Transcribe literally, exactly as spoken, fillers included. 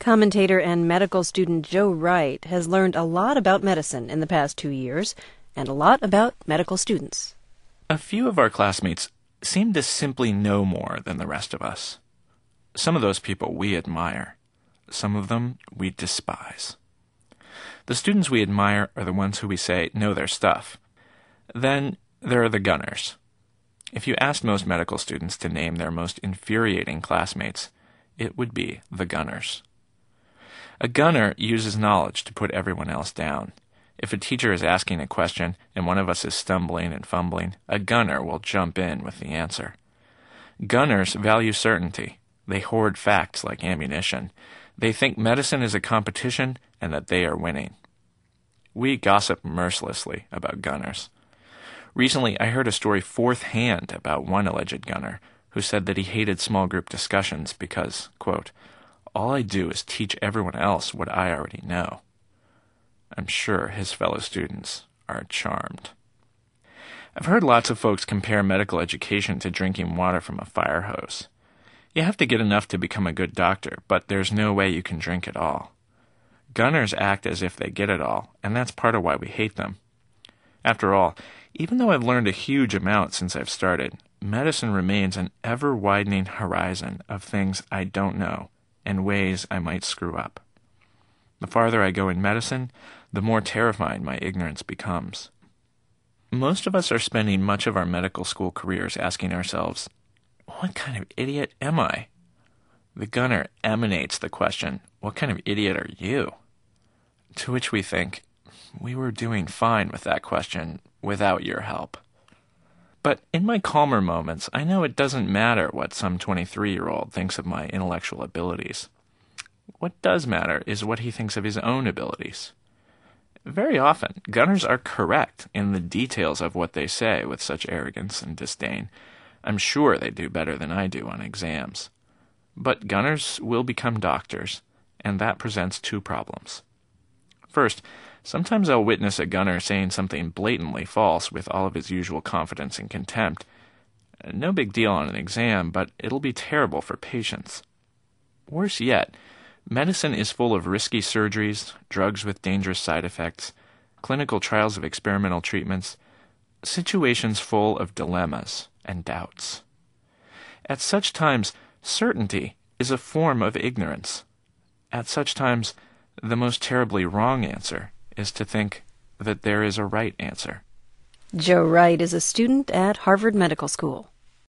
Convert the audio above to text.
Commentator and medical student Joe Wright has learned a lot about medicine in the past two years, and a lot about medical students. A few of our classmates seem to simply know more than the rest of us. Some of those people we admire. Some of them we despise. The students we admire are the ones who we say know their stuff. Then there are the gunners. If you asked most medical students to name their most infuriating classmates, it would be the gunners. A gunner uses knowledge to put everyone else down. If a teacher is asking a question and one of us is stumbling and fumbling, a gunner will jump in with the answer. Gunners value certainty. They hoard facts like ammunition. They think medicine is a competition and that they are winning. We gossip mercilessly about gunners. Recently, I heard a story fourth hand about one alleged gunner who said that he hated small group discussions because, quote, all I do is teach everyone else what I already know. I'm sure his fellow students are charmed. I've heard lots of folks compare medical education to drinking water from a fire hose. You have to get enough to become a good doctor, but there's no way you can drink it all. Gunners act as if they get it all, and that's part of why we hate them. After all, even though I've learned a huge amount since I've started, medicine remains an ever-widening horizon of things I don't know and ways I might screw up. The farther I go in medicine, the more terrifying my ignorance becomes. Most of us are spending much of our medical school careers asking ourselves, what kind of idiot am I? The gunner emanates the question, what kind of idiot are you? To which we think, we were doing fine with that question without your help. But in my calmer moments, I know it doesn't matter what some twenty-three-year-old thinks of my intellectual abilities. What does matter is what he thinks of his own abilities. Very often, gunners are correct in the details of what they say with such arrogance and disdain. I'm sure they do better than I do on exams. But gunners will become doctors, and that presents two problems. First, sometimes I'll witness a gunner saying something blatantly false with all of his usual confidence and contempt. No big deal on an exam, but it'll be terrible for patients. Worse yet, medicine is full of risky surgeries, drugs with dangerous side effects, clinical trials of experimental treatments, situations full of dilemmas and doubts. At such times, certainty is a form of ignorance. At such times, the most terribly wrong answer is to think that there is a right answer. Joe Wright is a student at Harvard Medical School.